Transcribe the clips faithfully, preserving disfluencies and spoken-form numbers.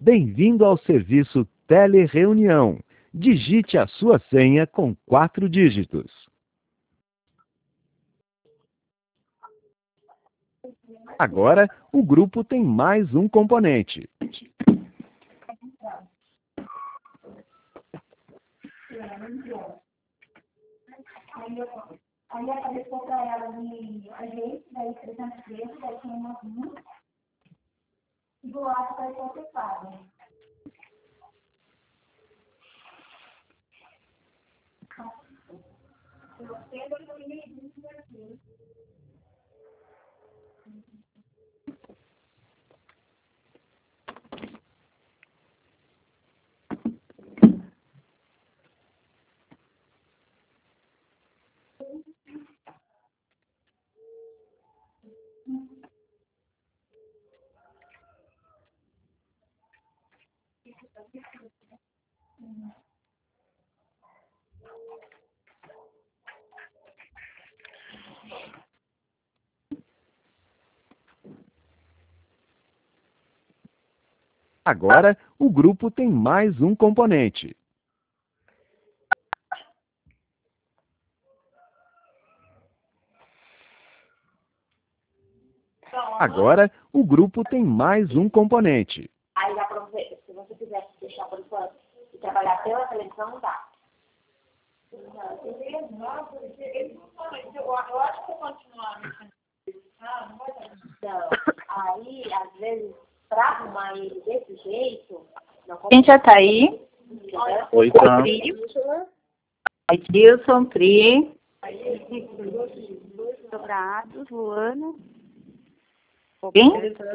Bem-vindo ao serviço Telereunião. Digite a sua senha com quatro dígitos. Agora, o grupo tem mais um componente. Aí apareceu para ela de agente, daí trezentos e treze, daí tinha uma vinha, e do lado apareceu separo. Agora, o grupo tem mais um componente. Agora, o grupo tem mais um componente. Aí dá para você, se você quiser deixar por enquanto e trabalhar pela televisão, não dá. Eu acho que eu continuar não vai dar. Então, aí, às vezes, para arrumar ele desse jeito... Quem já tá aí? Oi, tá. Edilson, Pri. Dourados, Luano. Quem?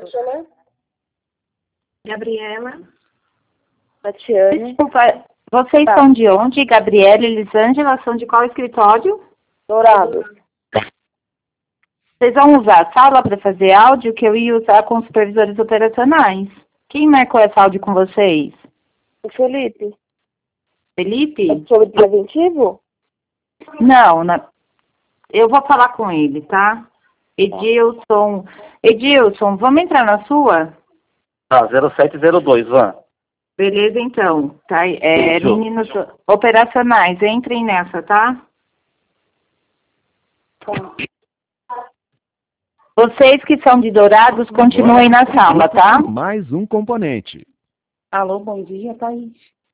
Gabriela. Tatiane. Desculpa, vocês Tá. são de onde? Gabriela e Elisângela são de qual escritório? Dourado. Vocês vão usar a sala para fazer áudio que eu ia usar com os supervisores operacionais. Quem marcou essa áudio com vocês? O Felipe. Felipe? É sobre preventivo? Não, na- eu vou falar com ele, tá? Edilson. Edilson, vamos entrar na sua? Tá, zero sete zero dois, Van. Beleza, então. Tá? É, Isso. meninos operacionais, entrem nessa, tá? Vocês que são de Dourados, continuem na sala, tá? Mais um componente. Alô, bom dia, Thaís.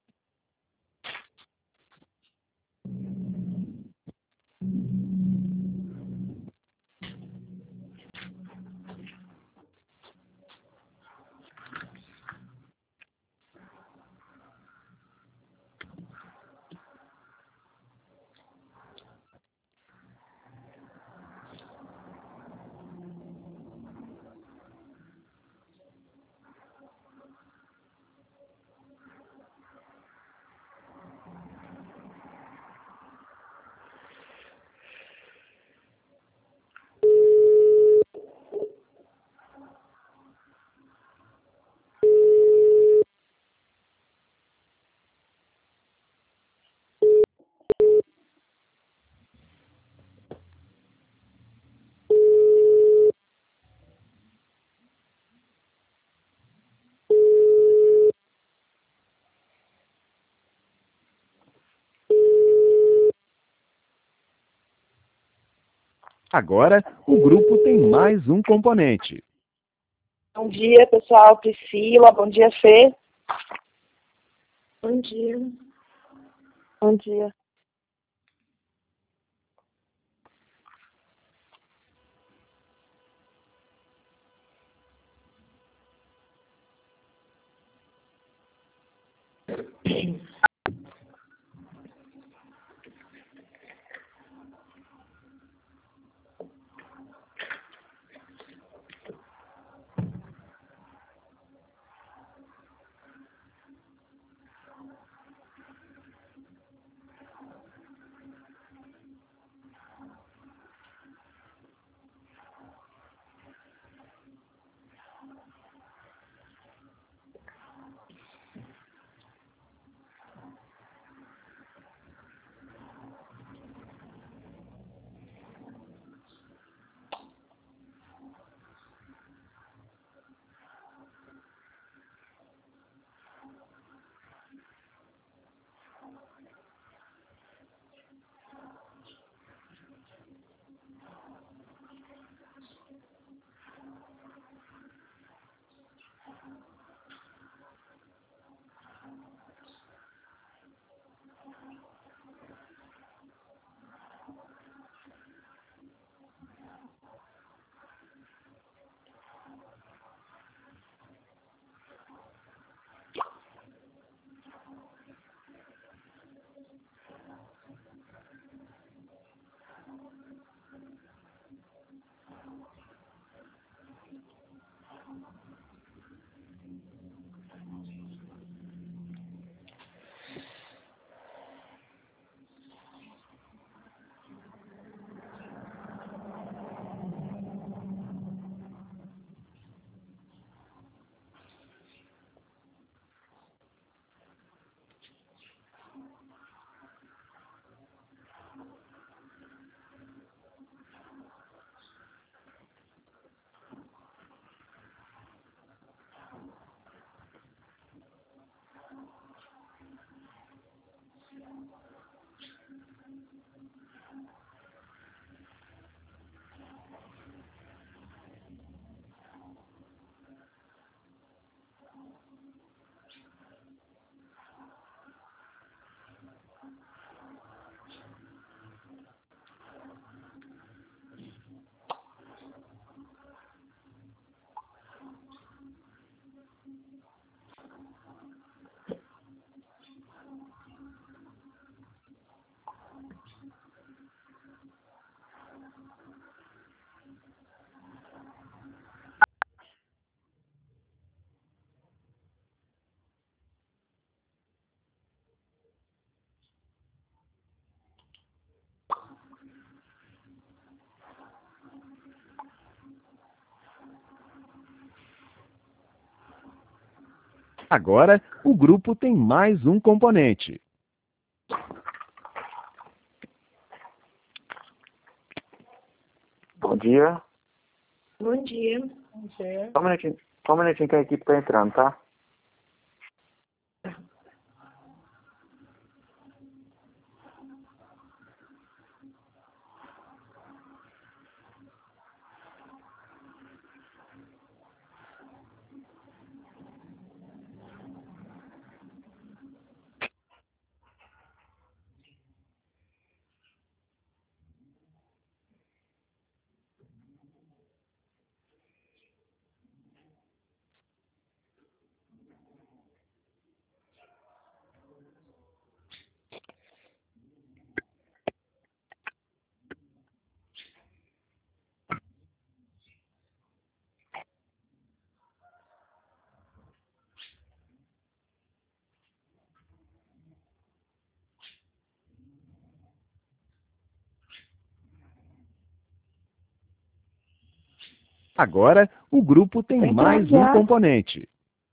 Agora, o grupo tem mais um componente. Bom dia, pessoal. Priscila, bom dia, Fê. Bom dia. Bom dia. Agora, o grupo tem mais um componente. Bom dia. Bom dia. Só um minutinho, só um minutinho que a equipe tá entrando, tá? Agora, o grupo tem Tem que mais um enviar. componente.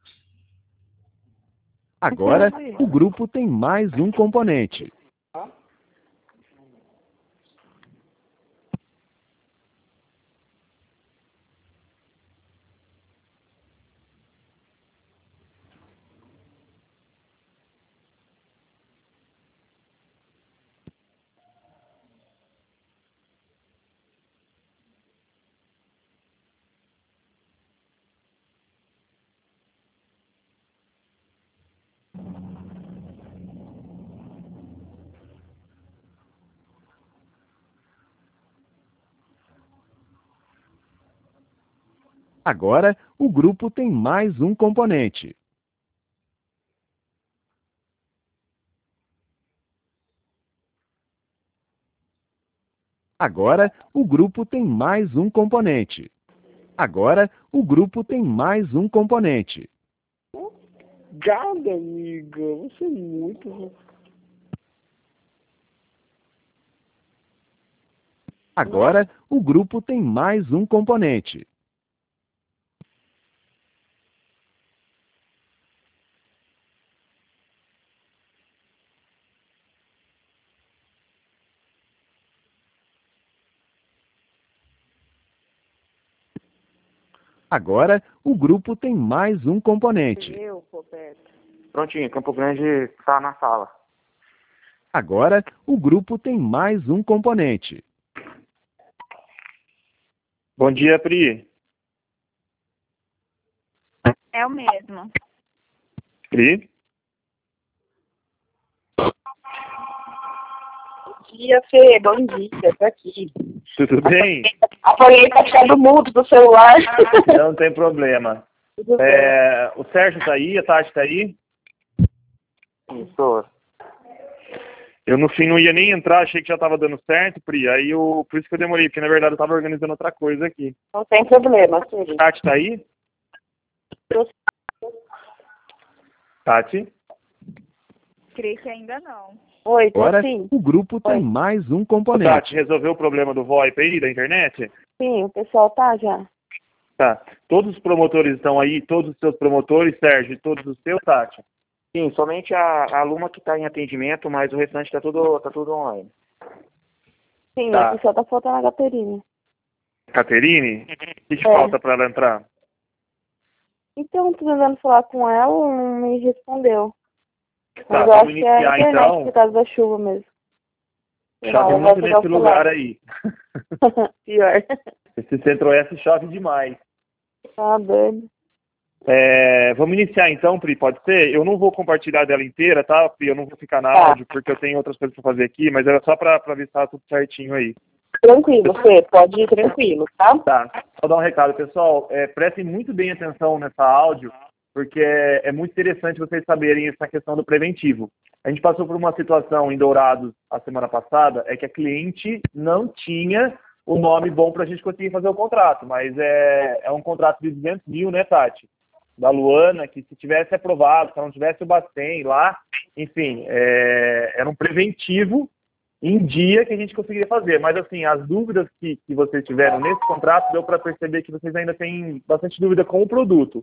Agora, o grupo tem mais um componente. Agora, o grupo tem mais um componente. Agora, o grupo tem mais um componente. Agora, o grupo tem mais um componente. Obrigada, amiga. Você é muito... Agora, o grupo tem mais um componente. Agora, o grupo tem mais um componente. Eu, Roberto. Prontinho, Campo Grande tá na sala. Agora, o grupo tem mais um componente. Bom dia, Pri. É o mesmo. Pri? Bom dia, Fê. Bom dia. Tô aqui. Tudo bem? Apoiei pra tirar do mudo do celular. Não tem problema. Tudo bem. É, o Sérgio tá aí, a Tati tá aí. Isso. Eu, no fim, não ia nem entrar, achei que já tava dando certo, Pri. Aí, eu, por isso que eu demorei, porque, na verdade, eu tava organizando outra coisa aqui. Não tem problema, filho. Tati tá aí? Tati? Creio que ainda não. Oi, tô Agora, sim. o grupo tem Oi. mais um Ô, componente. Tati, resolveu o problema do VoIP aí, da internet? Sim, o pessoal tá já. Tá. Todos os promotores estão aí, todos os seus promotores, Sérgio, e todos os seus, Tati? Sim, somente a, a Luma que tá em atendimento, mas o restante tá tudo, tá tudo online. Sim, Tá. o pessoal tá faltando a Caterina. Caterine? O que, que É. falta pra ela entrar? Então, tô tentando falar com ela, não me respondeu. Tá, Mas eu vamos acho que é a iniciar internet então. por causa da chuva mesmo. Chove Não, vai muito pegar nesse o lugar celular. aí. Pior. Esse Centro-Oeste chove demais. Tá doido. É, vamos iniciar então, Pri, pode ser? Eu não vou compartilhar dela inteira, tá, Pri? Eu não vou ficar na Tá. áudio, porque eu tenho outras coisas pra fazer aqui, mas era só pra, pra ver se tá tudo certinho aí. Tranquilo, Fê, pode ir tranquilo, tá? Tá, só dar um recado, pessoal, é, prestem muito bem atenção nessa áudio, porque é, é muito interessante vocês saberem essa questão do preventivo. A gente passou por uma situação em Dourados a semana passada, é que a cliente não tinha o nome bom pra gente conseguir fazer o contrato, mas é, é um contrato de duzentos mil, né, Tati? Da Luana, que se tivesse aprovado, se não tivesse o Bacen lá, enfim, é, era um preventivo em dia que a gente conseguiria fazer. Mas, assim, as dúvidas que, que vocês tiveram nesse contrato, deu para perceber que vocês ainda têm bastante dúvida com o produto.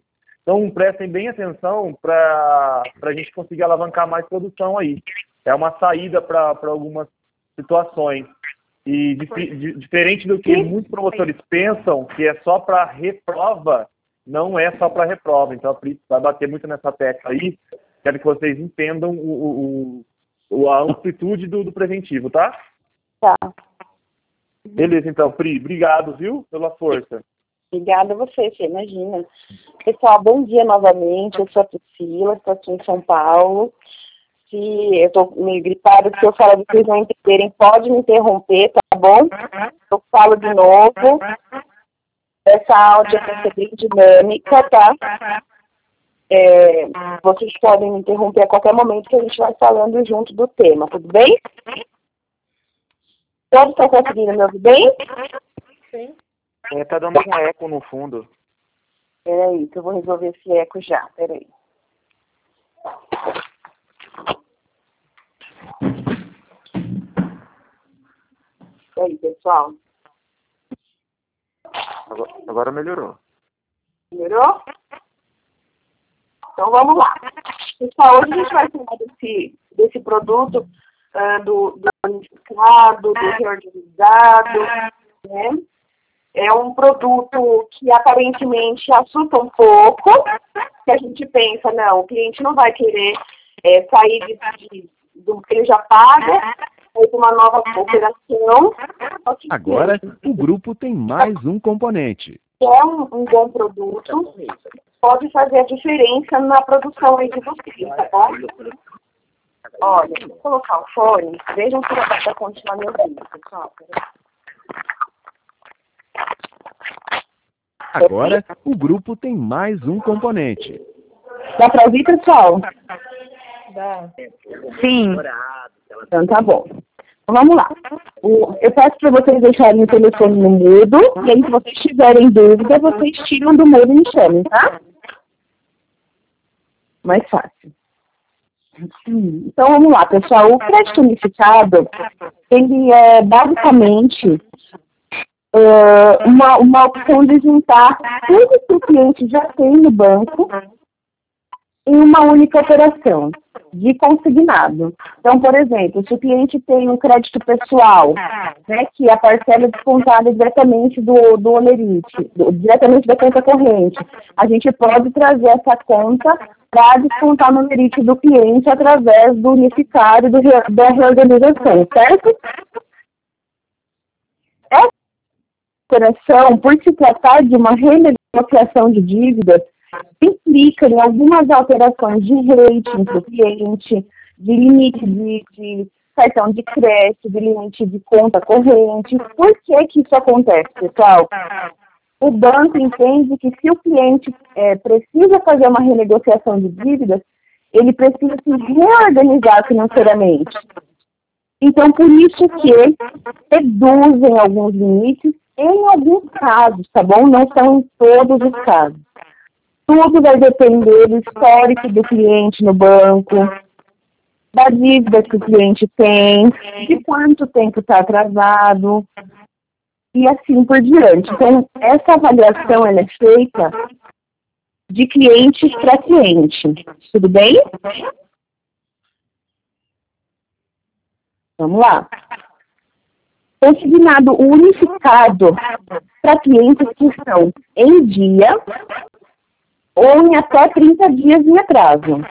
Então, prestem bem atenção para a gente conseguir alavancar mais produção aí. É uma saída para algumas situações. E dif- di- diferente do que muitos promotores pensam, que é só para reprova, não é só para reprova. Então, a Pri vai bater muito nessa tecla aí. Quero que vocês entendam o, o, o, a amplitude do, do preventivo, tá? Tá. Beleza, então, Pri. Obrigado, viu, pela força. Obrigada a você, Fê, imagina. Pessoal, bom dia novamente. Eu sou a Priscila, estou aqui em São Paulo. Se eu estou meio gripada, se eu falar de vocês não entenderem, pode me interromper, tá bom? Eu falo de novo. Essa áudio vai ser bem dinâmica, tá? É, vocês podem me interromper a qualquer momento que a gente vai falando junto do tema, tudo bem? Todos estão conseguindo me ouvir bem? Sim. É, tá dando um eco no fundo. Peraí, que eu vou resolver esse eco já, peraí. E aí, pessoal? Agora, agora melhorou. Melhorou? Então vamos lá. Pessoal, hoje a gente vai falar desse, desse produto uh, do, do unificado, do reorganizado, né? É um produto que aparentemente assusta um pouco, que a gente pensa, não, o cliente não vai querer é, sair de, de, do que ele já paga, fazer uma nova operação. Agora, o grupo tem mais um componente. É um, um bom produto, pode fazer a diferença na produção aí de vocês, tá bom? Olha, vou colocar o fone, vejam se vai para continuar me ouvindo, pessoal. Agora, o grupo tem mais um componente. Dá para ouvir, pessoal? Dá. Sim. Então tá bom. Então, vamos lá. O, eu peço para vocês deixarem o telefone no mudo, e aí se vocês tiverem dúvida, vocês tiram do mudo e me chamem, tá? Mais fácil. Então vamos lá, pessoal. O crédito unificado, ele é basicamente uh, uma, uma opção de juntar tudo que o cliente já tem no banco em uma única operação de consignado. Então, por exemplo, se o cliente tem um crédito pessoal, né, que a parcela é descontada diretamente do, do olerite, do, diretamente da conta corrente, a gente pode trazer essa conta para descontar no olerite do cliente através do unificado do, da reorganização, certo? Essa operação, por se tratar de uma renegociação de dívidas, implica em algumas alterações de rating para o cliente, de limite de, de cartão de crédito, de limite de conta corrente. Por que que isso acontece, pessoal? O banco entende que se o cliente é, precisa fazer uma renegociação de dívidas, ele precisa se reorganizar financeiramente. Então, por isso que reduzem alguns limites em alguns casos, tá bom? Não são em todos os casos. Tudo vai depender do histórico do cliente no banco, da dívida que o cliente tem, de quanto tempo está atrasado, e assim por diante. Então, essa avaliação ela é feita de cliente para cliente. Tudo bem? Vamos lá. Consignado unificado para clientes que estão em dia ou em até trinta dias em atraso.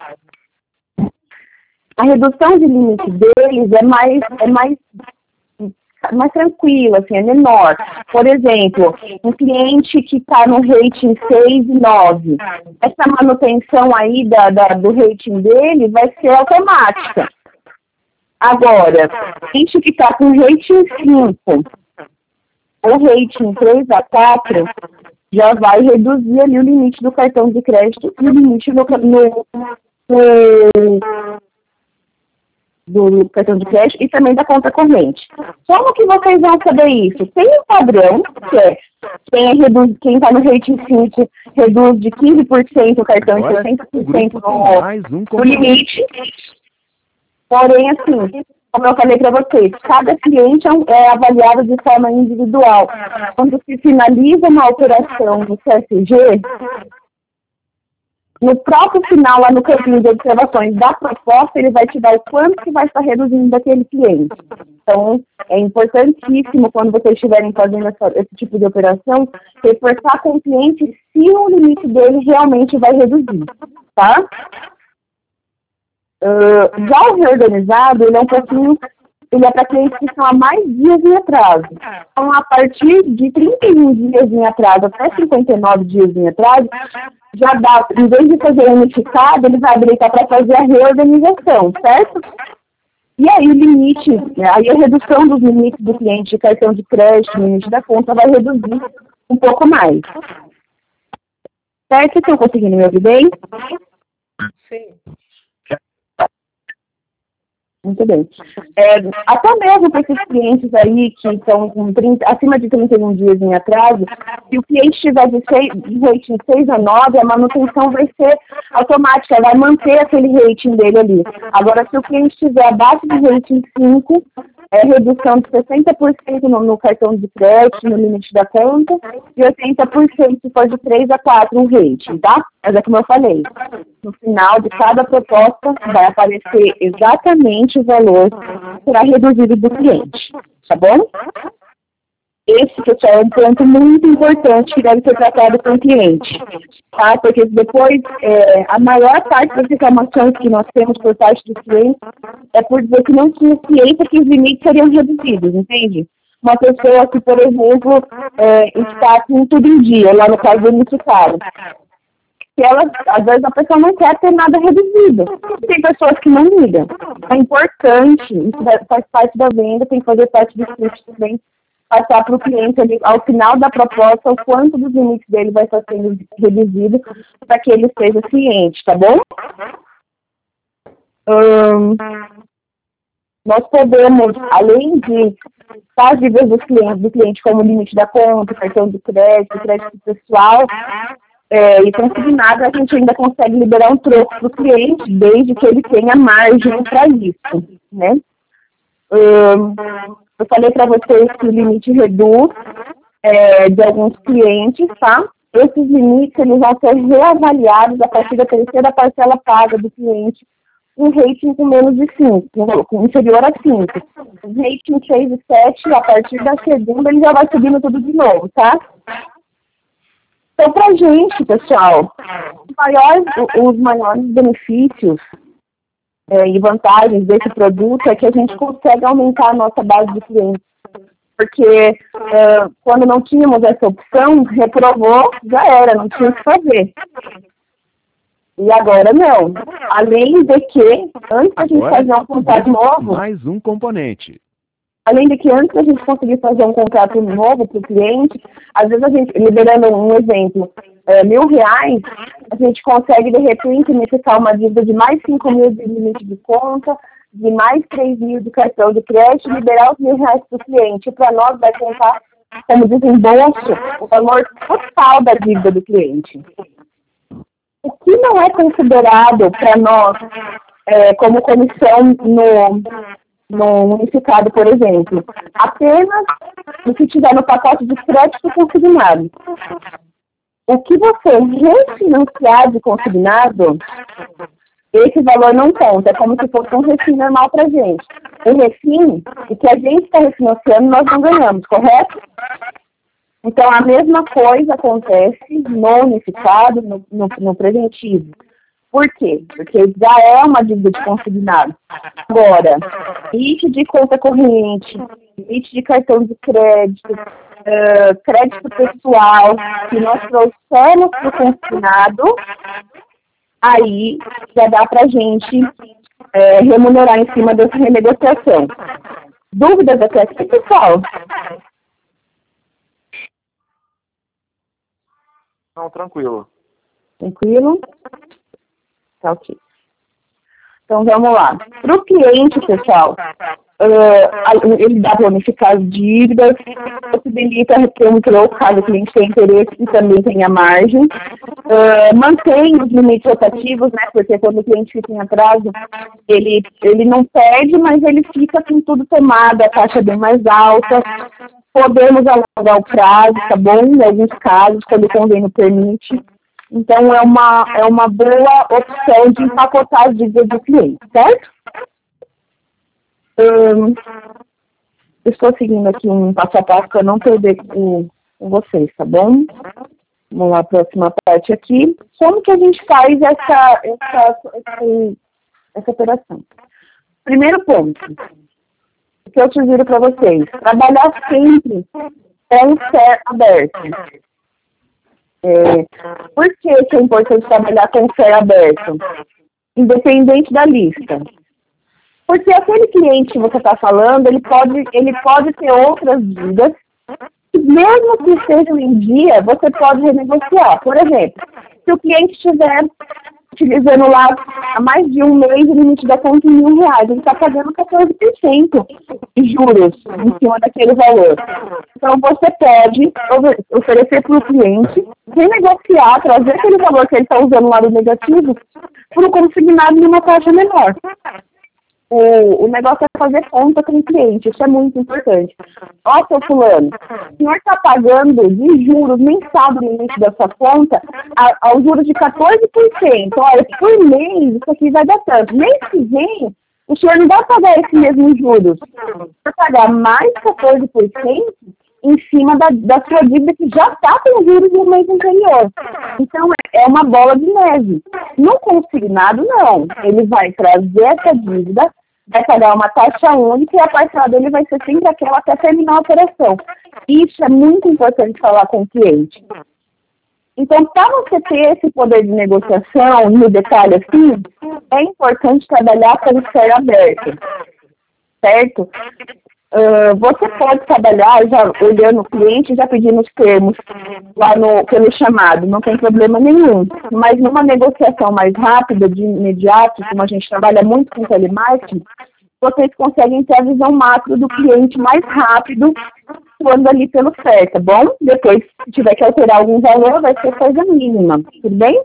A redução de limite deles é mais, é mais, mais tranquila, assim, é menor. Por exemplo, um cliente que está no rating seis e nove, essa manutenção aí da, da, do rating dele vai ser automática. Agora, cliente que está com rating cinco ou rating três a quatro, já vai reduzir ali o limite do cartão de crédito e o limite no, no, no, do cartão de crédito e também da conta corrente. Como que vocês vão saber isso? Tem um padrão, que é quem reduz, quem está no rating cinco reduz de quinze por cento o cartão e sessenta por cento no, no limite. Porém, assim, como eu falei para vocês, cada cliente é avaliado de forma individual. Quando se finaliza uma operação no C S G, No próprio final, lá no campinho de observações da proposta, ele vai te dar o quanto que vai estar reduzindo daquele cliente. Então, é importantíssimo, quando vocês estiverem fazendo essa, esse tipo de operação, reforçar com o cliente se o limite dele realmente vai reduzir, tá? Uh, já o reorganizado, ele é um pouquinho, ele é para clientes que estão há mais dias em atraso. Então, a partir de trinta e um dias em atraso até cinquenta e nove dias em atraso, já dá, em vez de fazer unificado, ele vai habilitar para fazer a reorganização, certo? E aí o limite, aí a redução dos limites do cliente de cartão de crédito, limite da conta, vai reduzir um pouco mais. Certo? Estão conseguindo me ouvir bem? Sim. Muito bem. É, até mesmo para esses clientes aí que estão com trinta, acima de trinta e um dias em atraso, se o cliente tiver de, seis, de rating seis a nove, a manutenção vai ser automática, vai manter aquele rating dele ali. Agora, se o cliente tiver abaixo de rating cinco, é redução de sessenta por cento no, no cartão de crédito, no limite da conta, e oitenta por cento se for de três a quatro um rating, tá? Mas é como eu falei, no final de cada proposta vai aparecer exatamente o valor que será reduzido do cliente, tá bom? Esse, pessoal, é um ponto muito importante que deve ser tratado com o cliente, tá? Porque depois, é, a maior parte das reclamações que nós temos por parte dos clientes é por dizer que não tinha ciência que os limites seriam reduzidos, entende? Uma pessoa que, por exemplo, é, está com tudo em dia, lá no caso do unificado. Que ela, às vezes a pessoa não quer ter nada reduzido. Tem pessoas que não ligam. É importante, isso faz parte da venda, tem que fazer parte do script também, passar para o cliente ali, ao final da proposta, o quanto dos limites dele vai estar sendo reduzido para que ele esteja ciente, tá bom? Hum, nós podemos, além de as dívidas dos clientes, do cliente como limite da conta, cartão de crédito, crédito pessoal, é, e consignado, a gente ainda consegue liberar um troco para o cliente, desde que ele tenha margem para isso, né? Hum, eu falei para vocês que o limite reduz é, de alguns clientes, tá? Esses limites eles vão ser reavaliados a partir da terceira parcela paga do cliente, um rating com menos de cinco, com inferior a cinco. O rating seis e sete, a partir da segunda, ele já vai subindo tudo de novo, tá? Então, pra gente, pessoal, os maiores, os maiores benefícios É, e vantagens desse produto é que a gente consegue aumentar a nossa base de clientes. Porque é, quando não tínhamos essa opção, reprovou, já era, não tinha o que fazer. E agora não. Além de que, antes da gente fazer um contrato novo... Mais um componente. Além de que antes da gente conseguir fazer um contrato novo para o cliente, às vezes a gente, liberando um exemplo, é, mil reais, a gente consegue de repente unificar uma dívida de mais cinco mil de limite de conta, de mais três mil de cartão de crédito, liberar os mil reais para o cliente. Para nós vai contar como desembolso o valor total da dívida do cliente. O que não é considerado para nós é, como comissão no... no unificado, por exemplo, apenas o que tiver no pacote de crédito consignado. O que você refinanciar de consignado, esse valor não conta, é como se fosse um refim normal para a gente. O refim, o que a gente está refinanciando, nós não ganhamos, correto? Então, a mesma coisa acontece no unificado, no, no, no preventivo. Por quê? Porque já é uma dívida de consignado. Agora, limite de conta corrente, limite de cartão de crédito, uh, crédito pessoal, que nós trouxemos para o consignado, aí já dá para a gente é, remunerar em cima dessa renegociação. Dúvidas até aqui, pessoal? Não, tranquilo. Tranquilo? Tá ok. Então, vamos lá. Para o cliente, pessoal, uh, ele dá para unificar as dívidas, possibilita ter um troco caso o cliente tenha interesse e também tenha margem. Uh, mantém os limites rotativos, né? Porque quando o cliente fica em atraso, ele, ele não perde, mas ele fica com tudo tomado, a taxa bem mais alta. Podemos alongar o prazo, tá bom? Em alguns casos, quando o convênio permite. Então, é uma, é uma boa opção de empacotar as dívidas do cliente, certo? Hum, estou seguindo aqui um passo a passo para não perder com, com vocês, tá bom? Vamos lá, próxima parte aqui. Como que a gente faz essa, essa, essa, essa operação? Primeiro ponto, o que eu sugiro para vocês, trabalhar sempre com o C E R aberto. É, por que, que é importante trabalhar com o C E R aberto? Independente da lista. Porque aquele cliente que você está falando, ele pode, ele pode ter outras dívidas, que mesmo que estejam em dia, você pode renegociar. Por exemplo, se o cliente estiver utilizando lá há mais de um mês o limite da conta em mil reais, ele está pagando quatorze por cento de juros em cima daquele valor. Então, você pode oferecer para o cliente, renegociar, trazer aquele valor que ele está usando lá do negativo, para o consignado numa taxa menor. O, o negócio é fazer conta com o cliente, isso é muito importante. Ó, seu fulano, o senhor está pagando de juros mensal do limite da sua conta a, aos juros de quatorze por cento. Olha, por mês isso aqui vai dar tanto. Mês que vem, o senhor não vai pagar esse mesmo juros. Vai pagar mais quatorze por cento em cima da, da sua dívida que já está com juros no mês anterior. Então, é uma bola de neve. No consignado, não. Ele vai trazer essa dívida, vai pagar uma taxa única e a parcela dele vai ser sempre aquela até terminar a operação. Isso é muito importante falar com o cliente. Então, para você ter esse poder de negociação, no detalhe assim, é importante trabalhar com o C E R aberto. Certo? Uh, você pode trabalhar já olhando o cliente, já pedindo os termos lá no, pelo chamado, não tem problema nenhum. Mas numa negociação mais rápida, de imediato, como a gente trabalha muito com telemarketing, vocês conseguem ter a visão macro do cliente mais rápido, quando ali pelo certo, tá bom? Depois, se tiver que alterar algum valor, vai ser coisa mínima, tudo bem?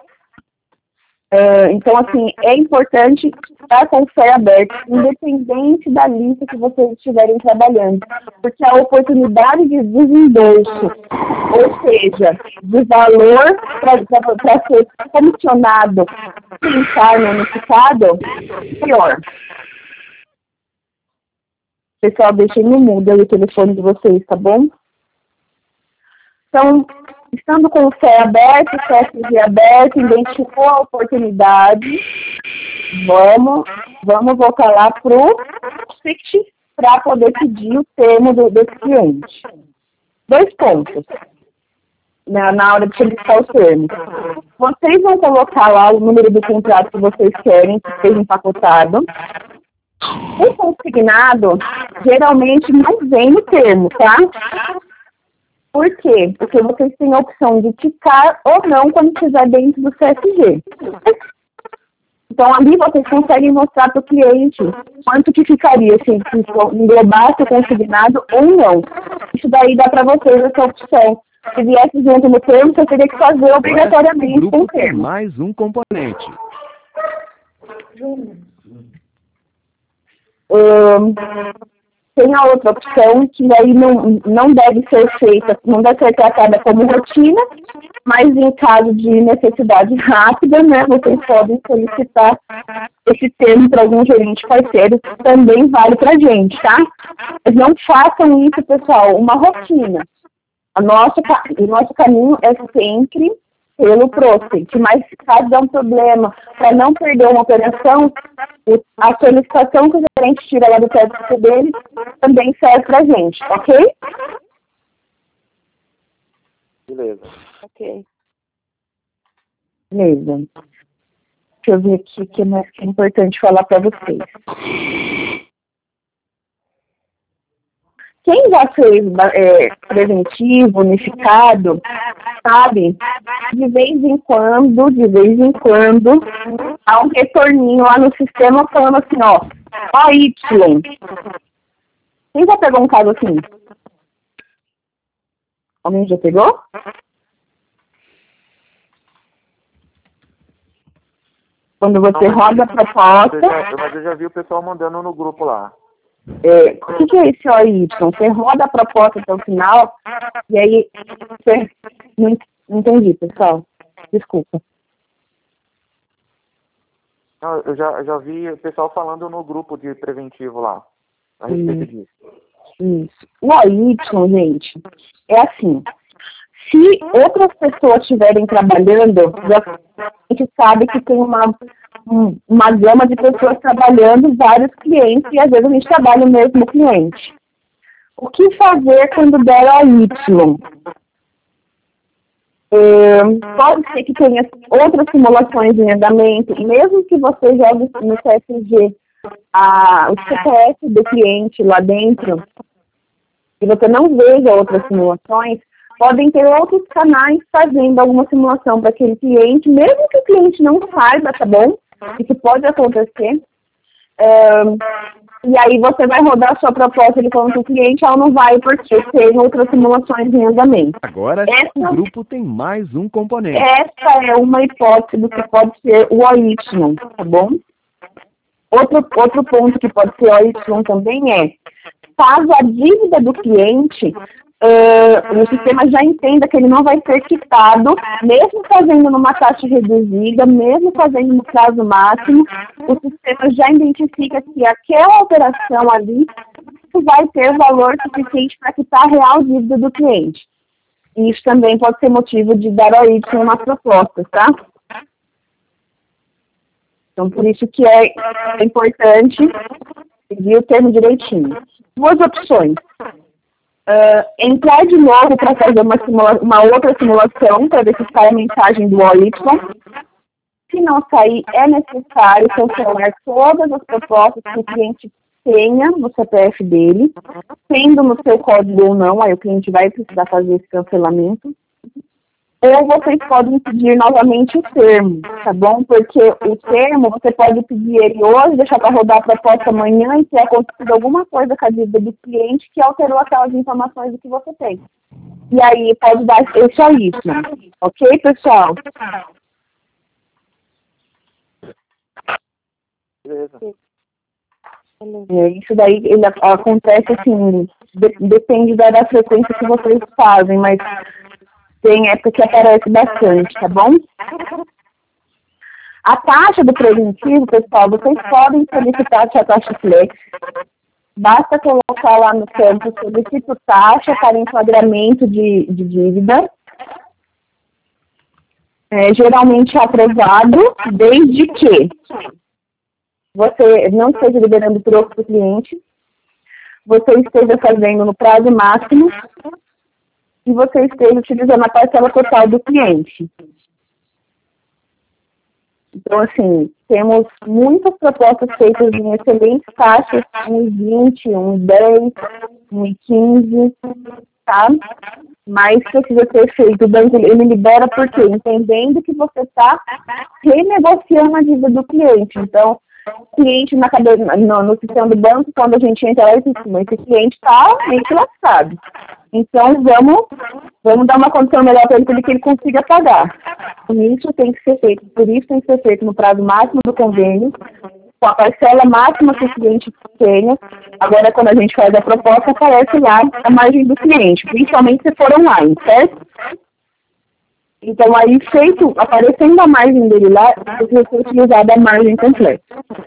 Uh, então, assim, é importante estar com o C E R aberto, independente da lista que vocês estiverem trabalhando, porque a oportunidade de desembolso, ou seja, de valor para ser comissionado sem estar unificado, é pior. Pessoal, deixem no mudo aí o telefone de vocês, tá bom? Então, estando com o C E R aberto, o C S G aberto, identificou a oportunidade, vamos, vamos voltar lá para o S I C para poder pedir o termo do, desse cliente. Dois pontos na, na hora de solicitar o termo. Vocês vão colocar lá o número do contrato que vocês querem que seja empacotado. O consignado geralmente não vem no termo, tá? Por quê? Porque vocês têm a opção de ticar ou não quando estiver dentro do C S G. Então, ali vocês conseguem mostrar para o cliente quanto que ficaria se englobasse o consignado ou não. Isso daí dá para vocês essa opção. Se viesse junto no termo, você teria que fazer obrigatoriamente com o termo. Mais um componente. Um, tem a outra opção que aí não, não deve ser feita, não deve ser tratada como rotina, mas em caso de necessidade rápida, né, vocês podem solicitar esse termo para algum gerente parceiro, também vale para a gente, tá? Mas não façam isso, pessoal, uma rotina. A nossa, o nosso caminho é sempre pelo Procent, mas caso dê um problema, para não perder uma operação, a solicitação que o gerente tira lá do P S C dele também serve para a gente, ok? Beleza. Ok. Beleza. Deixa eu ver aqui o que é mais importante falar para vocês. Quem já fez é, preventivo, unificado, sabe, de vez em quando, de vez em quando, há um retorninho lá no sistema falando assim, ó, ó Y. Quem já pegou um caso assim? Alguém já pegou? Quando você roda a proposta... Mas eu já vi o pessoal mandando no grupo lá. É, o que, que é esse O Y? Você roda a proposta até o final, e aí você... Não entendi, pessoal. Desculpa. Não, eu já, já vi o pessoal falando no grupo de preventivo lá, a respeito Isso. disso. Isso. O O Y, gente, é assim. Se outras pessoas estiverem trabalhando, a gente sabe que tem uma, um- uma gama de pessoas trabalhando, vários clientes, e às vezes a gente trabalha o mesmo cliente. O que fazer quando der O Y? É, pode ser que tenha outras simulações em andamento, mesmo que você jogue no C S G a, o C P F do cliente lá dentro, e você não veja outras simulações, podem ter outros canais fazendo alguma simulação para aquele cliente, mesmo que o cliente não saiba, tá bom? Isso pode acontecer. Um, e aí você vai rodar a sua proposta de conta do cliente, ela não vai porque tem outras simulações em andamento. Agora, Essa- o grupo tem mais um componente. Essa é uma hipótese do que pode ser o O Y, tá bom? Outro, outro ponto que pode ser O Y também é, caso a dívida do cliente, uh, o sistema já entenda que ele não vai ser quitado, mesmo fazendo numa taxa reduzida, mesmo fazendo no prazo máximo, o sistema já identifica que aquela operação ali vai ter valor suficiente para quitar a real dívida do cliente. E isso também pode ser motivo de dar O Y nas propostas, tá? Então, por isso que é importante seguir o termo direitinho. Duas opções. Uh, entrar de novo para fazer uma, simula uma outra simulação para ver se sai a mensagem do O Y. Se não sair, é necessário cancelar todas as propostas que o cliente tenha no C P F dele, tendo no seu código ou não, aí o cliente vai precisar fazer esse cancelamento. Ou vocês podem pedir novamente o termo, tá bom? Porque o termo, você pode pedir ele hoje, deixar para rodar a proposta amanhã e ter acontecido alguma coisa com a dívida do cliente que alterou aquelas informações do que você tem. E aí pode dar esse a isso. Ok, pessoal? Beleza. É, isso daí ele acontece assim, de, depende da, da frequência que vocês fazem, mas tem época que aparece bastante, tá bom? A taxa do preventivo, pessoal, vocês podem solicitar a taxa flex. Basta colocar lá no campo solicito taxa para enquadramento de, de dívida. É, geralmente é aprovado, desde que você não esteja liberando troco para o cliente, você esteja fazendo no prazo máximo e você esteja utilizando a parcela total do cliente. Então, assim, temos muitas propostas feitas em excelentes taxas, um e vinte, um e dez, um e quinze, tá? Mas precisa ser feito, o banco ele libera por quê? Entendendo que você está renegociando a dívida do cliente. Então, o cliente na cadeira, no, no sistema do banco, quando a gente entra lá, esse cliente está meio que lascado. Então, vamos, vamos dar uma condição melhor para ele, para que ele consiga pagar. Isso tem que ser feito, por isso tem que ser feito no prazo máximo do convênio, com a parcela máxima que o cliente tenha. Agora, quando a gente faz a proposta, aparece lá a margem do cliente, principalmente se for online, certo? Então, aí, feito, aparecendo a margem dele lá, precisa ser utilizada a margem completa.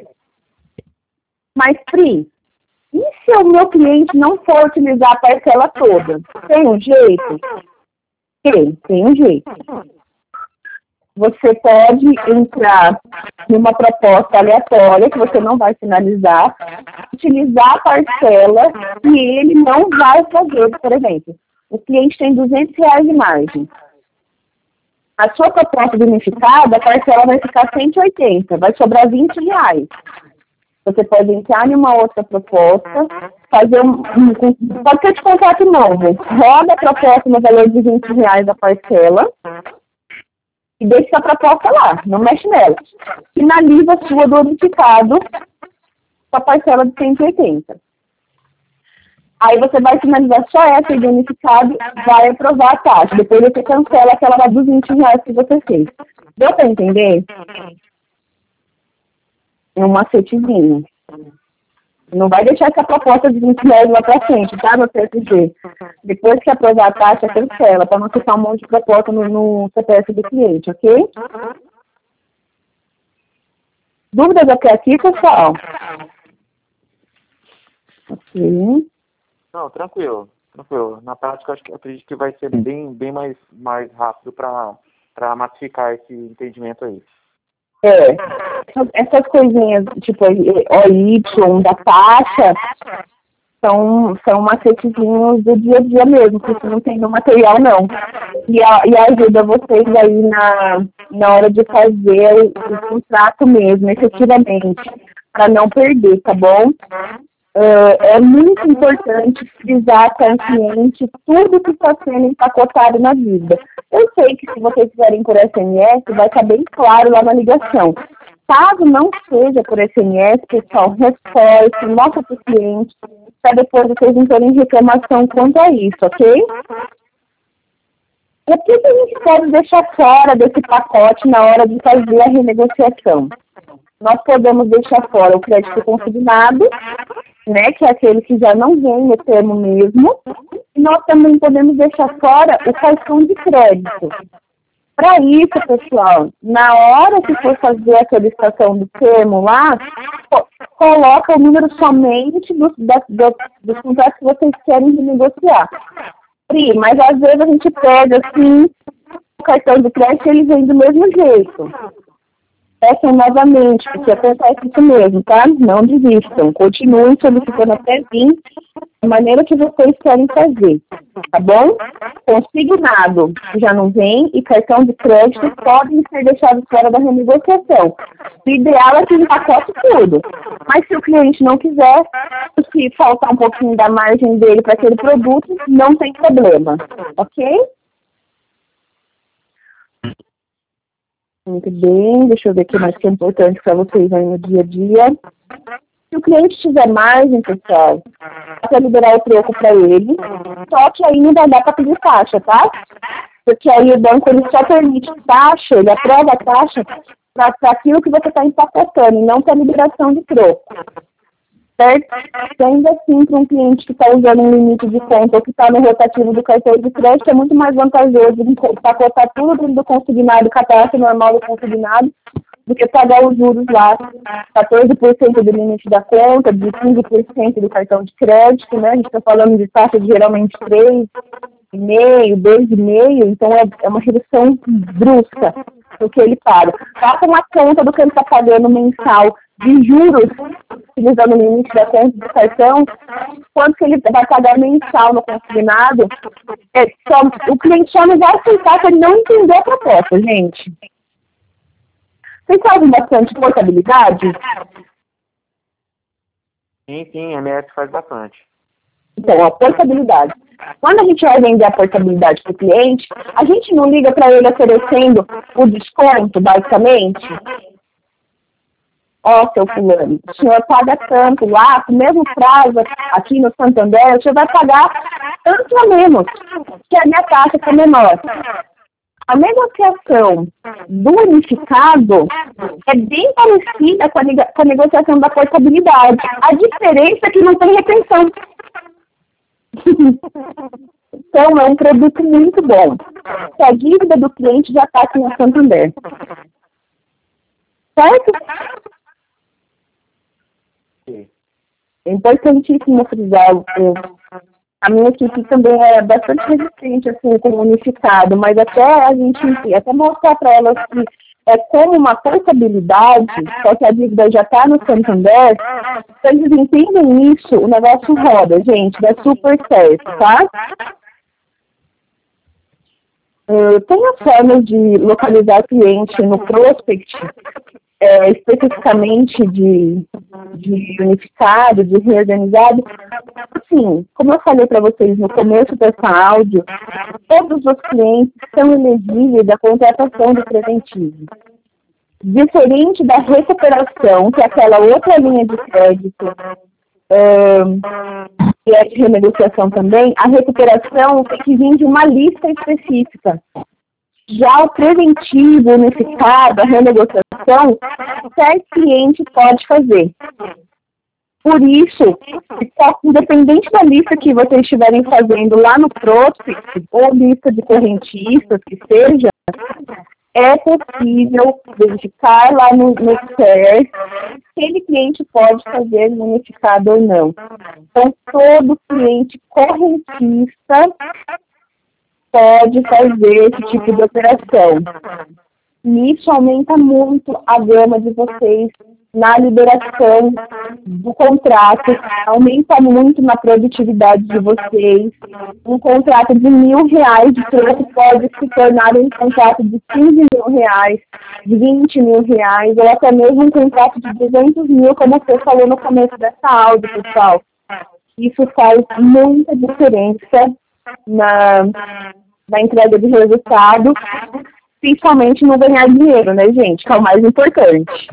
Mas, Pri, e se o meu cliente não for utilizar a parcela toda? Tem um jeito? Tem, tem um jeito. Você pode entrar numa proposta aleatória que você não vai finalizar, utilizar a parcela e ele não vai fazer, por exemplo. O cliente tem duzentos reais de margem. A sua proposta bonificada, a parcela vai ficar cento e oitenta, vai sobrar vinte reais. Você pode entrar em uma outra proposta, fazer um, um pode ser de contrato novo, roda a proposta no valor de vinte reais da parcela e deixa a proposta lá, não mexe nela. Finaliza a sua do unificado com a parcela de cento e oitenta. Aí você vai finalizar só essa de unificado, vai aprovar a taxa. Depois você cancela aquela lá dos vinte reais que você fez. Deu para entender? É um macetezinho. Não vai deixar essa proposta de vinte reais lá pra frente, tá, no C S G? Depois que aprovar a taxa, cancela, para não ficar um monte de proposta no, no C P F do cliente, ok? Dúvidas até aqui, pessoal? Ok. Não, tranquilo, tranquilo. Na prática, acho que acredito que vai ser bem, bem mais, mais rápido para massificar esse entendimento aí. É, essas coisinhas, tipo, O Y, da taxa, são, são macetezinhos do dia a dia mesmo, porque não tem no material, não. E, a, e ajuda vocês aí na, na hora de fazer o, o contrato mesmo, efetivamente, para não perder, tá bom? Uh, é muito importante frisar com o cliente tudo que está sendo empacotado na vida. Eu sei que se vocês fizerem por S M S, vai estar bem claro lá na ligação. Caso não seja por S M S, pessoal, reforce, mostra para o cliente, para depois vocês não terem reclamação quanto a isso, ok? O que a gente pode deixar fora desse pacote na hora de fazer a renegociação? Nós podemos deixar fora o crédito consignado, né, que é aquele que já não vem no termo mesmo, e nós também podemos deixar fora o cartão de crédito. Para isso, pessoal, na hora que for fazer a solicitação do termo lá, coloca o número somente dos, das, dos, dos contratos que vocês querem renegociar. Pri, mas às vezes a gente pede assim, o cartão de crédito ele vem do mesmo jeito. Peçam novamente, porque acontece isso mesmo, tá? Não desistam. Continuem solicitando até vir da maneira que vocês querem fazer, tá bom? Consignado já não vem e cartão de crédito podem ser deixados fora da renegociação. O ideal é que empacote tudo. Mas se o cliente não quiser, se faltar um pouquinho da margem dele para aquele produto, não tem problema, ok? Muito bem, deixa eu ver o que mais que é importante para vocês aí no dia a dia. Se o cliente tiver margem, pessoal, dá para liberar o troco para ele, só que aí não vai dar para pedir taxa, tá? Porque aí o banco ele só permite taxa, ele aprova a taxa para aquilo que você está empacotando, e não para liberação de troco. Certo? E ainda assim, para um cliente que está usando um limite de conta ou que está no rotativo do cartão de crédito, é muito mais vantajoso pacotar tudo dentro do consignado, cadastro normal do consignado, do que pagar os juros lá, quatorze por cento do limite da conta, de quinze por cento do cartão de crédito, né? A gente está falando de taxa de geralmente três vírgula cinco, dois vírgula cinco, então é, é uma redução brusca do que ele paga. Faça uma conta do que ele está pagando mensal de juros, utilizando o limite da conta do cartão, quanto que ele vai pagar mensal no consignado, é, só, o cliente só não vai aceitar se ele não entender a proposta, gente. Vocês fazem bastante portabilidade? Sim, sim, a M S faz bastante. Então, a portabilidade. Quando a gente vai vender a portabilidade para o cliente, a gente não liga para ele oferecendo o desconto, basicamente. Ó, seu fulano, o senhor paga tanto lá, com o mesmo prazo aqui no Santander, o senhor vai pagar tanto a menos, que a minha taxa está menor. A negociação do unificado é bem parecida com a, com a negociação da portabilidade. A diferença é que não tem retenção. Então, é um produto muito bom. A dívida do cliente já está aqui no Santander. Certo? É importantíssimo frisar. A minha equipe também é bastante resistente assim, com o unificado, mas até a gente até mostrar para elas que é como uma portabilidade, só que a dívida já está no Santander, se eles entendem isso, o negócio roda, gente, dá super certo, tá? Uh, tem as formas de localizar cliente no prospect, é, especificamente de, de unificado, de reorganizado. Assim, como eu falei para vocês no começo dessa áudio, todos os clientes são elegíveis à contratação do preventivo. Diferente da recuperação, que é aquela outra linha de crédito, um, que é de renegociação também, a recuperação tem que vir de uma lista específica. Já o preventivo, unificado, a renegociação, qualquer cliente pode fazer. Por isso, independente da lista que vocês estiverem fazendo lá no Prospect, ou lista de correntistas, que seja, é possível verificar lá no, no C E R se aquele cliente pode fazer bonificado ou não. Então, todo cliente correntista pode fazer esse tipo de operação. E isso aumenta muito a gama de vocês na liberação do contrato, aumenta muito na produtividade de vocês. Um contrato de mil reais de preço pode se tornar um contrato de quinze mil reais, de vinte mil reais, ou até mesmo um contrato de duzentos mil, como você falou no começo dessa áudio, pessoal. Isso faz muita diferença na, na entrega de resultado, principalmente no ganhar dinheiro, né, gente? Que é o mais importante.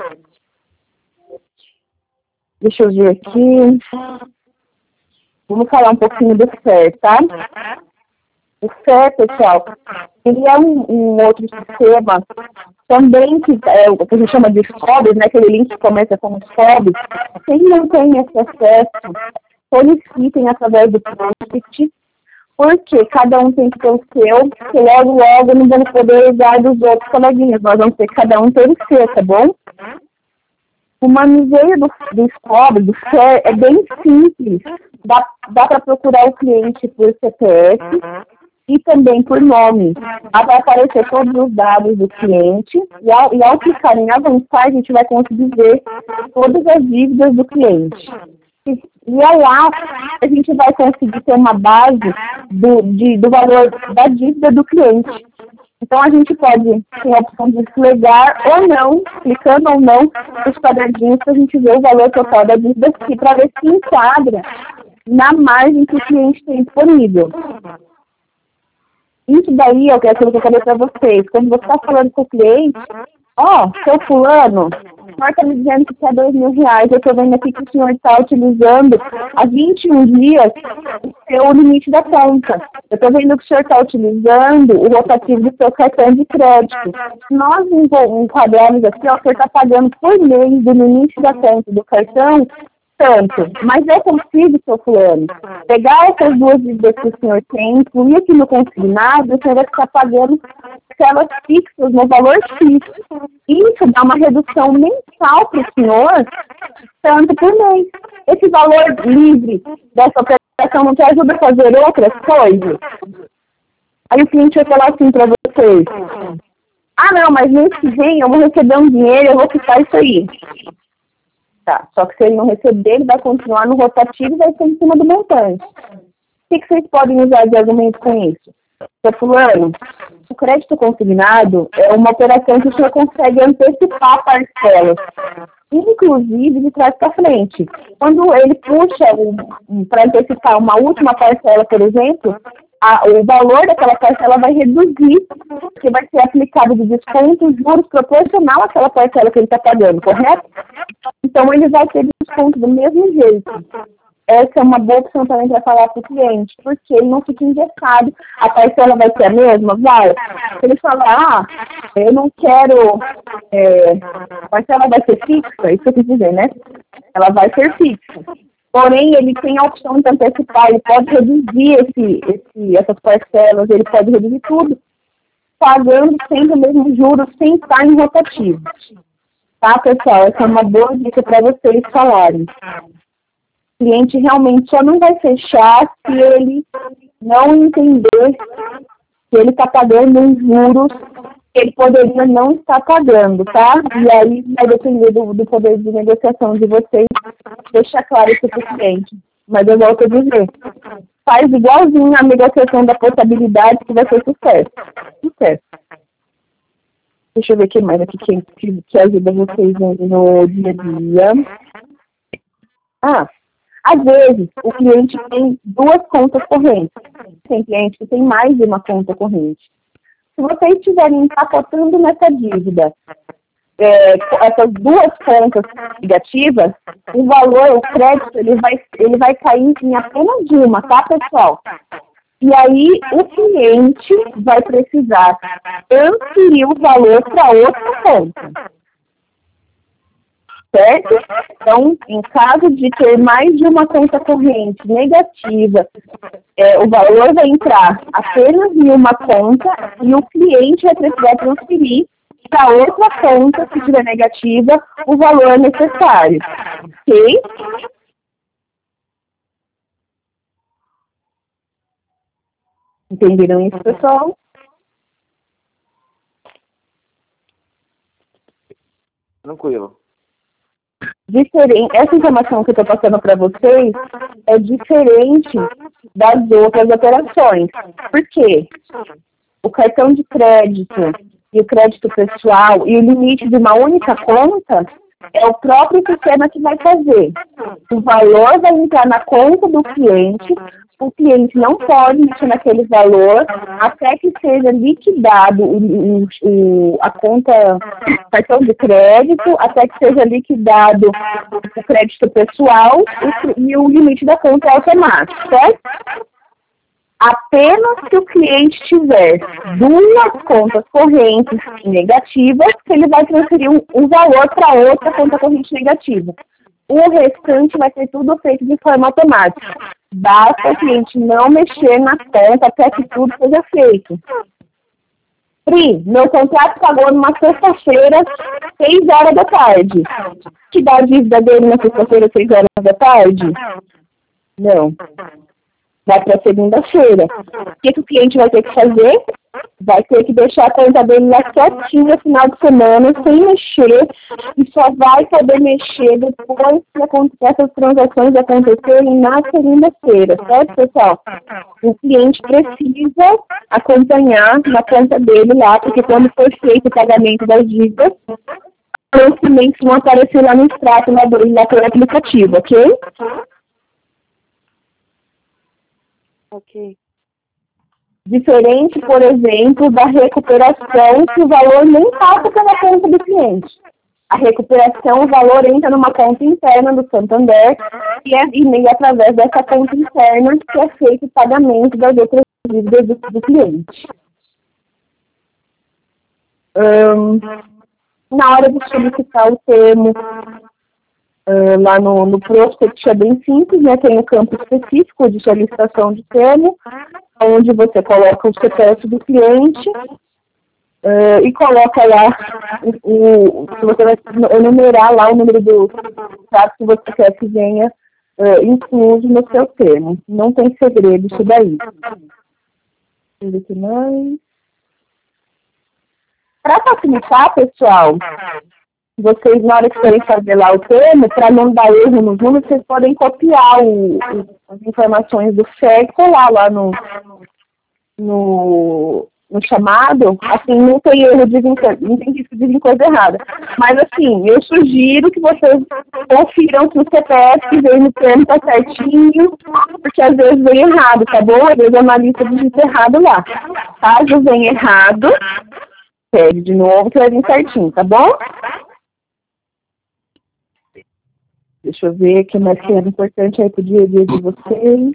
Deixa eu ver aqui. Vamos falar um pouquinho do F E R, tá? O F E R, pessoal, ele é um, um outro sistema também que é o que a gente chama de F O B, né? Aquele link que começa com F O B. Quem não tem esse acesso, solicitem através do Prospect, porque cada um tem que ter o seu, porque logo, logo não vamos poder usar dos outros coleguinhas. Nós vamos ter que cada um ter o seu, tá bom? O manuseio do, do F O B, do F E R, é bem simples. Dá, dá para procurar o cliente por C P F e também por nome. Vai aparecer todos os dados do cliente e ao, e ao clicar em avançar, a gente vai conseguir ver todas as dívidas do cliente. E, e é lá a gente vai conseguir ter uma base do, de, do valor da dívida do cliente. Então, a gente pode ter a opção de desligar ou não, clicando ou não nos quadradinhos para a gente ver o valor total da dívida aqui, para ver se enquadra na margem que o cliente tem disponível. Isso daí é aquilo que eu falei para vocês. Quando você está falando com o cliente, ó, oh, seu fulano, o senhor está me dizendo que quer dois mil reais, eu estou vendo aqui que o senhor está utilizando há vinte e um dias o seu limite da conta. Eu estou vendo que o senhor está utilizando o rotativo do seu cartão de crédito. Nós enquadramos aqui, ó, o senhor está pagando por mês do limite da conta do cartão tanto, mas eu consigo, seu fulano, pegar essas duas dívidas que o senhor tem, incluir aqui no consignado, o senhor vai ficar pagando parcelas fixas no valor fixo. Isso dá uma redução mensal para o senhor, tanto por mês. Esse valor livre dessa operação não te ajuda a fazer outras coisas? Aí o cliente vai falar assim para vocês: ah, não, mas mês que vem eu vou receber um dinheiro, eu vou quitar isso aí. Tá, só que se ele não receber, ele vai continuar no rotativo e vai ser em cima do montante. O que, que vocês podem usar de argumento com isso? Seu fulano, o crédito consignado é uma operação que o senhor consegue antecipar parcelas, inclusive de trás para frente. Quando ele puxa um, para antecipar uma última parcela, por exemplo, a, o valor daquela parcela vai reduzir, porque vai ser aplicado de desconto juros proporcional àquela parcela que ele está pagando, correto? Então, ele vai ter desconto do mesmo jeito. Essa é uma boa opção também para falar para o cliente, porque ele não fica engessado. A parcela vai ser a mesma? Vai. Se ele falar, ah, eu não quero, é, a parcela vai ser fixa, isso que eu quis dizer, né? Ela vai ser fixa. Porém, ele tem a opção de antecipar, ele pode reduzir esse, esse, essas parcelas, ele pode reduzir tudo, pagando sempre o mesmo juro, sem estar em rotativo. Tá, pessoal? Essa é uma boa dica para vocês falarem. O cliente realmente só não vai fechar se ele não entender que ele está pagando uns juros que ele poderia não estar pagando, tá? E aí vai depender do, do poder de negociação de vocês, deixar claro isso para o cliente. Mas eu volto a dizer, faz igualzinho a negociação da portabilidade que vai ser sucesso. Sucesso. Deixa eu ver o que mais aqui que, que, que ajuda vocês no dia a dia. Ah, às vezes o cliente tem duas contas correntes. Tem cliente que tem mais de uma conta corrente. Se vocês estiverem empacotando nessa dívida, é, essas duas contas negativas, o valor, o crédito, ele vai, ele vai cair em apenas de uma, tá, pessoal? E aí o cliente vai precisar transferir o valor para outra conta. certo? Então, em caso de ter mais de uma conta corrente negativa, é, o valor vai entrar apenas em uma conta e o cliente vai precisar transferir para outra conta, se tiver negativa, o valor necessário. Ok? Entenderam isso, pessoal? Tranquilo. Diferente, essa informação que eu estou passando para vocês é diferente das outras operações. Por quê? O cartão de crédito e o crédito pessoal e o limite de uma única conta é o próprio sistema que vai fazer. O valor vai entrar na conta do cliente, o cliente não pode mexer naquele valor até que seja liquidado o, o, a conta, cartão de crédito, até que seja liquidado o crédito pessoal e o limite da conta é automático, certo? Apenas se o cliente tiver duas contas correntes negativas, que ele vai transferir um, um valor para outra conta corrente negativa. O restante vai ser tudo feito de forma automática. Basta o cliente não mexer na conta até que tudo seja feito. Pri, meu contrato pagou numa sexta-feira, seis horas da tarde. Que dá a dívida dele na sexta-feira, seis horas da tarde? Não. Vai para segunda-feira. O que, que o cliente vai ter que fazer? Vai ter que deixar a conta dele lá quietinha no final de semana, sem mexer, e só vai poder mexer depois que essas transações acontecerem na segunda-feira, certo, pessoal? O cliente precisa acompanhar na conta dele lá, porque quando for feito o pagamento das dívidas, os vencimentos vão aparecer lá no extrato lá, do, lá pelo aplicativo, ok? Ok. Diferente, por exemplo, da recuperação, que o valor nem passa pela conta do cliente. A recuperação, o valor entra numa conta interna do Santander e é e meio através dessa conta interna que é feito o pagamento das outras dívidas do, do cliente. Um, na hora de solicitar o termo, Uh, lá no, no prospect é bem simples, né? Tem um campo específico de solicitação de termo, onde você coloca o C P F do cliente uh, e coloca lá o, o que você vai enumerar lá o número do contrato que você quer que venha uh, incluso no seu termo. Não tem segredo isso daí. Deixa eu ver mais. Para facilitar, pessoal, vocês, na hora que forem fazer lá o termo, para não dar erro nos números, vocês podem copiar o, o, as informações do F E e colar lá no, no, no chamado. Assim, não tem erro de vir, não tem risco de vir coisa errada. Mas, assim, eu sugiro que vocês confiram se o C P F que veio no termo está certinho, porque às vezes vem errado, tá bom? Às vezes a analista digita errado lá. Caso venha errado, pede de novo que vai vir certinho, tá bom? Deixa eu ver o que mais que era importante aí pro dia a dia de vocês.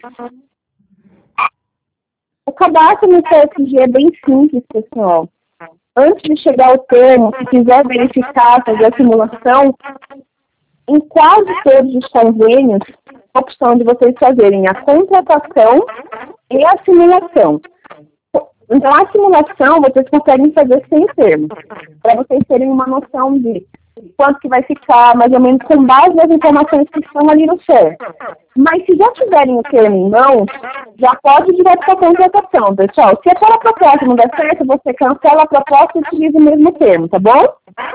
O cadastro no C S G é bem simples, pessoal. Antes de chegar ao termo, se quiser verificar, fazer a simulação, em quase todos os convênios, a opção de vocês fazerem a contratação e a simulação. Então, a simulação vocês conseguem fazer sem termo, para vocês terem uma noção de quanto que vai ficar, mais ou menos, com base nas informações que estão ali no C E R. Mas se já tiverem o termo em mãos, já pode ir direto para a contratação, pessoal. Se aquela proposta não der certo, você cancela a proposta e utiliza o mesmo termo, tá bom?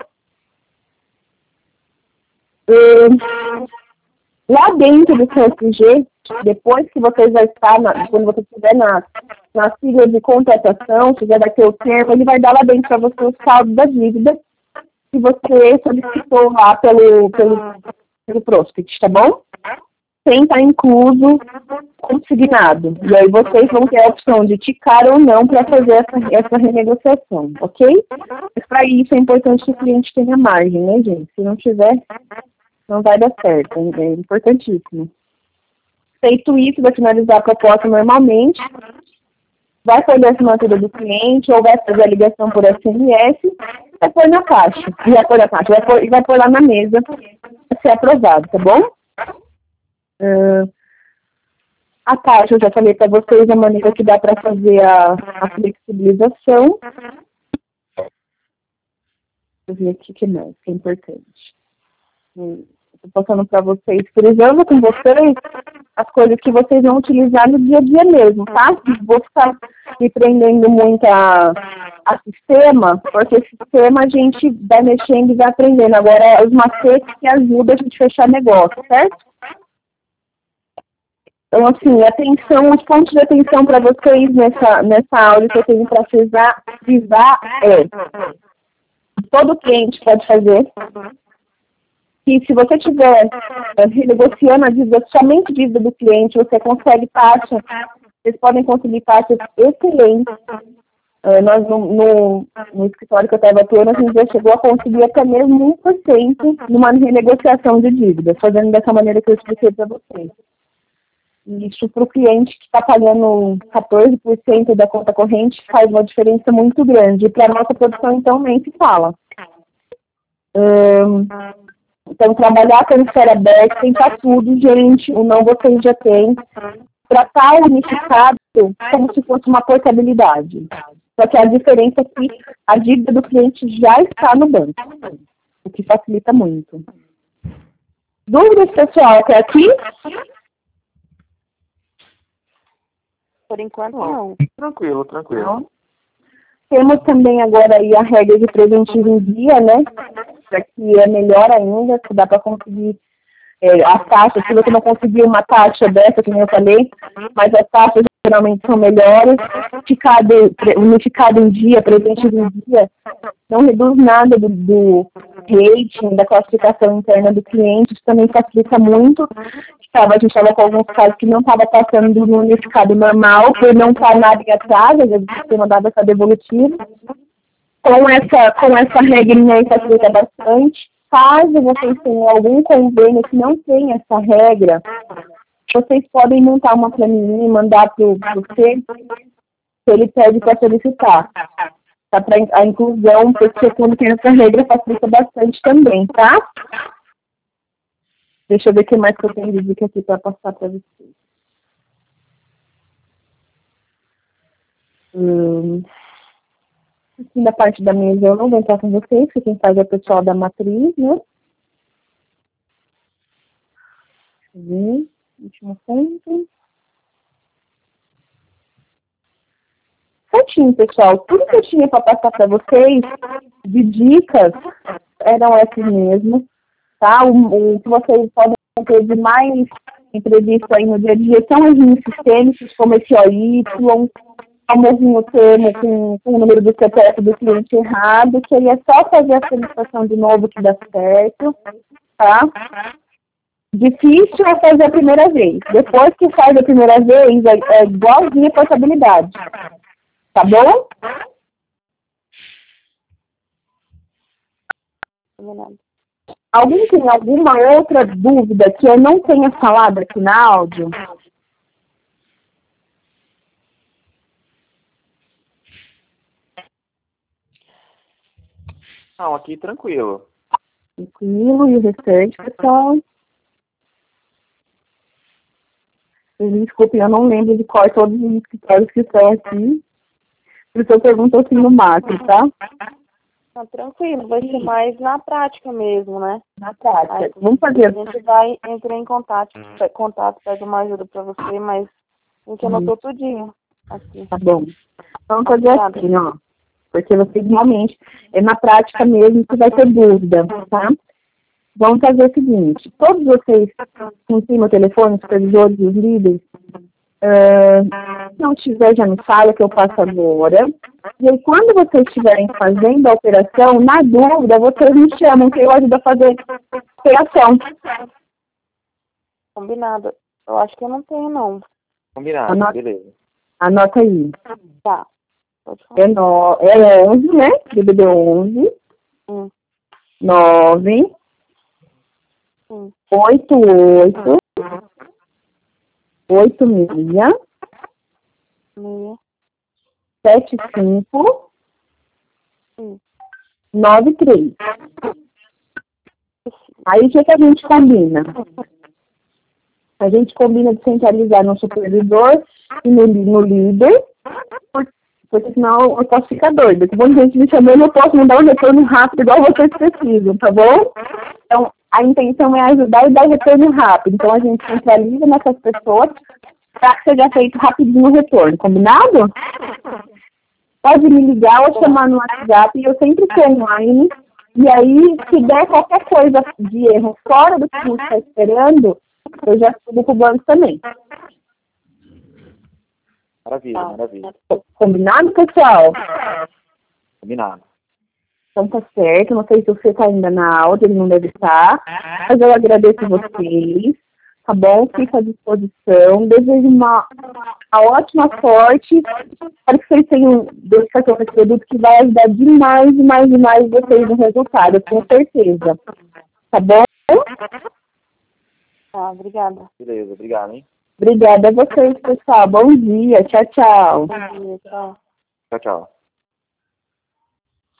E, lá dentro do C S G, depois que vocês vai estar, na, quando você estiver na, na sigla de contratação, se já vai ter o termo, ele vai dar lá dentro para você o saldo da dívida que você solicitou lá pelo, pelo, pelo prospect, tá bom? Sem estar incluso consignado. E aí vocês vão ter a opção de ticar ou não para fazer essa, essa renegociação, ok? Mas para isso é importante que o cliente tenha margem, né, gente? Se não tiver, não vai dar certo. É importantíssimo. Feito isso, vai finalizar a proposta normalmente. Vai fazer a assinatura do cliente ou vai fazer a ligação por S M S vai pôr na caixa. E vai pôr na caixa, vai pôr, e vai pôr lá na mesa para ser aprovado, tá bom? Uh, a taxa, eu já falei para vocês a maneira que dá para fazer a, a flexibilização. Vou ver aqui o que mais, que é importante. Estou passando para vocês, frisando com vocês as coisas que vocês vão utilizar no dia a dia mesmo, tá? Vou ficar me prendendo muito a, a sistema, porque sistema a gente vai mexendo e vai aprendendo. Agora, os macetes que ajudam a gente a fechar negócio, certo? Então, assim, atenção, os pontos de atenção para vocês nessa, nessa aula que eu tenho para frisar, frisar é: todo cliente pode fazer. E se você estiver renegociando a dívida, somente dívida do cliente, você consegue taxa, vocês podem conseguir taxas excelentes. Uh, nós, no, no, no escritório que eu estava atuando, a gente já chegou a conseguir até mesmo um por cento numa renegociação de dívida, fazendo dessa maneira que eu expliquei para vocês. Isso para o cliente que está pagando quatorze por cento da conta corrente faz uma diferença muito grande. E para a nossa produção, então, nem se fala. Um, Então, trabalhar com a esfera aberta, tentar tudo, gente, o não vocês já têm. Tratar unificado como se fosse uma portabilidade. Só que a diferença é que a dívida do cliente já está no banco, o que facilita muito. Dúvidas, pessoal, até aqui? Por enquanto, não. Tranquilo, tranquilo. Não. Temos também agora aí a regra de preventivo em dia, né? Para que é melhor ainda, que dá para conseguir é, as taxas. Se você não conseguir uma taxa dessa, como eu falei, mas as taxas geralmente são melhores. Unificado, unificado em dia, preventivo em dia, não reduz nada do, do rating, da classificação interna do cliente, isso também facilita muito. A gente estava com alguns casos que não estava passando do unificado normal, por não estar nada em atraso, o sistema dava essa devolutiva. Com essa, com essa regrinha aí facilita bastante. Caso vocês tenham algum convênio que não tenha essa regra, vocês podem montar uma planilha e mandar para o você, que ele pede para solicitar. Tá, para a inclusão, porque quando tem essa regra facilita bastante também, tá? Deixa eu ver o que mais que eu tenho de dica aqui para passar para vocês. Hum, assim, da parte da mesa eu não vou entrar com vocês, porque quem faz é o pessoal da matriz, né? Deixa eu ver. Último ponto. Certinho, pessoal. Tudo que eu tinha para passar para vocês de dicas eram essas mesmo. Tá? O, o que vocês podem ter de mais entrevista aí no dia a dia são as linhas sistêmicas, como esse O Y, famosinho termo com, com o número do C P F do cliente errado, que aí é só fazer a solicitação de novo que dá certo, tá? Difícil é fazer a primeira vez. Depois que faz a primeira vez, é, é igualzinho a portabilidade. Tá bom? Alguém tem alguma outra dúvida que eu não tenha falado aqui na áudio? Não, aqui tranquilo. Tranquilo, e o restante, pessoal? Desculpem, eu não lembro de qual todos os escritórios que estão aqui. Por isso eu pergunto assim no macro, tá? Tá tranquilo, vai ser mais na prática mesmo, né? Na prática. Aí, vamos fazer. A gente vai entrar em contato, contato, pede uma ajuda pra você, mas a gente anotou Hum. tudinho aqui. Tá bom. Vamos fazer assim, ó. Porque vocês realmente, é na prática mesmo que vai ter dúvida, tá? Vamos fazer o seguinte, todos vocês que têm o telefone, os supervisores e os líderes, uh, se não tiver, já me fala que eu passo agora. E aí, quando vocês estiverem fazendo a operação, na dúvida, vocês me chamam, que eu ajudo a fazer a operação. Combinado. Eu acho que eu não tenho, não. Combinado, Anota, beleza. anota aí. Tá. Pode falar. É, no, é onze, né? D D D onze. Hum. nove. Hum. oito oito. oito seis. Meia. sete cinco. Hum. nove três. Aí o que, que a gente combina? A gente combina de centralizar no supervisor e no, no líder, porque senão eu posso ficar doida. Se um monte de gente me chamando, eu posso mandar um retorno rápido, igual vocês precisam, tá bom? Então, a intenção é ajudar e dar retorno rápido. Então, a gente centraliza nessas pessoas para que seja feito rapidinho o retorno. Combinado? Pode me ligar ou chamar no WhatsApp, eu sempre estou online. E aí, se der qualquer coisa de erro fora do que a gente está esperando, eu já subo pro banco também. Maravilha, maravilha. Combinado, pessoal? Combinado. Então tá certo, não sei se você tá ainda na aula, ele não deve estar, mas eu agradeço vocês, tá bom? Fico à disposição, desejo uma, uma ótima sorte, espero que vocês tenham dedicação para esse produto que vai ajudar demais, demais, demais vocês no resultado, eu tenho certeza, tá bom? Tá, obrigada. Beleza, obrigado, hein? Obrigada a vocês, pessoal, bom dia, tchau, tchau. Bom dia, tchau. Tchau, tchau.